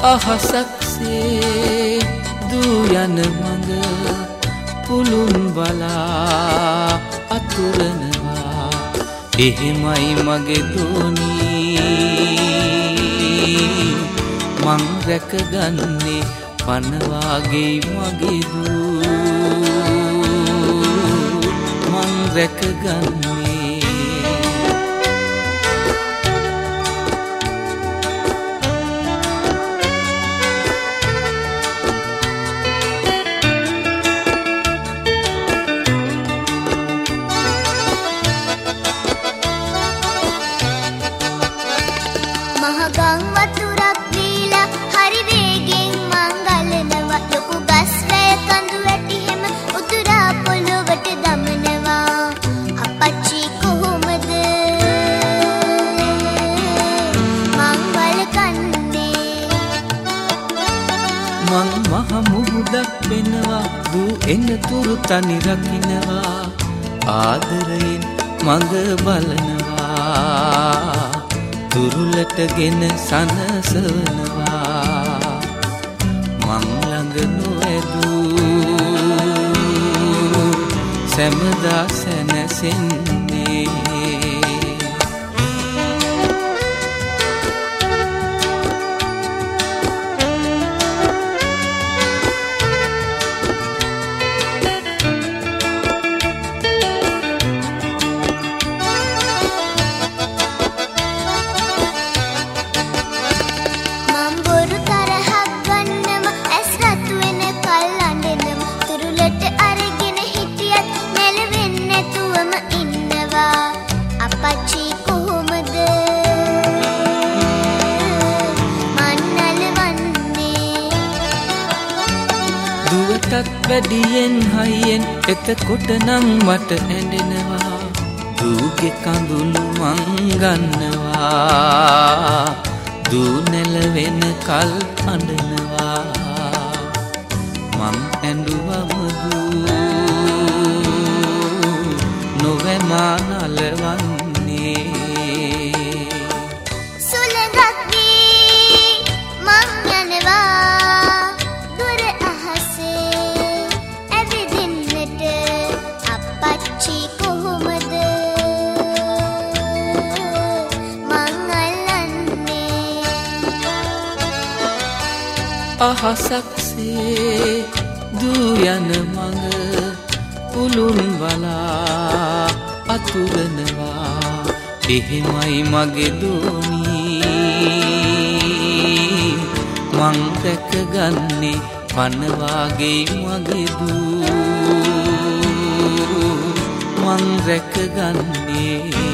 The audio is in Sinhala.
අහසක්සේ දූ යන මඟ පුළුන් බලා අතුරනවා එහෙමයි මගේ දෝනී මං රැකගන්නේ පනවාගේ මගේ දූ මං රැකගන්නේ මහගම් වතුරක් දීලා හරි වේගෙන් මංගලනවා ලොකු ගස් වැය කඳු වැටි හැම උතුරා පොළොවට දමනවා අපච්චි කොහොමද මංගල කන්නේ මං මහ මුහුදක් වෙනවා දූ එනතුරු තනි රකින්නවා ආදරයෙන් මඟ බලනවා තුරුලටගෙන සනසනවා මං ළඟ නොඇදූ සැමදා සැනසෙන්නේ අපච්චි කොහොමද මන්නලවන්නේ දුවටත් වැඩියෙන් හයියෙන් එතකොට නම් මට ඇඬෙනවා දූගේ කඳුළු මං ගන්නවා දූ නැලවෙන කල් අඬනවා මං ඇඬුවම දූ නොවේ මා නලවන්නේ සුළඟක් වී මං යනවා දුර අහසේ ඇවිදින්නට අපච්චි කොහොමද මං අල්ලන්නේ අහසක්සේ දූ යන මඟ පුළුන් බලා අතුරනවා එහෙමයි මගේ දෝනී මං රැකගන්නේ පනවාගේ මගේ දූ මං රැකගන්නේ